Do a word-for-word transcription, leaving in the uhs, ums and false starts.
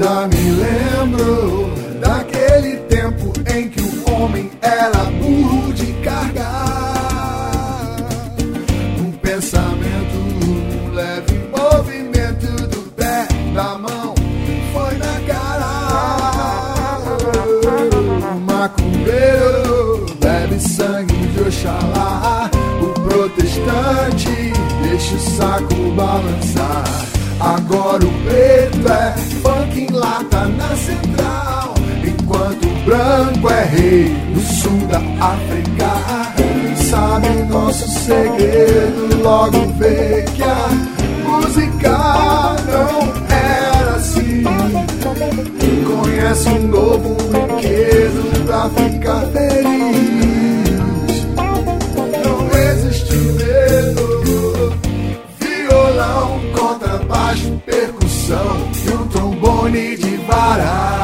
Ainda me lembro daquele tempo em que o homem era burro de carga. Um pensamento, um leve movimento do pé, da mão, foi na cara. O macumbeiro bebe sangue de Oxalá. O protestante deixa o saco balançar. Agora o preto é funk em lata na central, enquanto o branco é rei no sul da África. Quem sabe nosso segredo logo vê que a música não era assim. Conhece um novo brinquedo pra ficar feliz. Não existe medo. Violão, contrabaixo, percussão e um trombone de vara.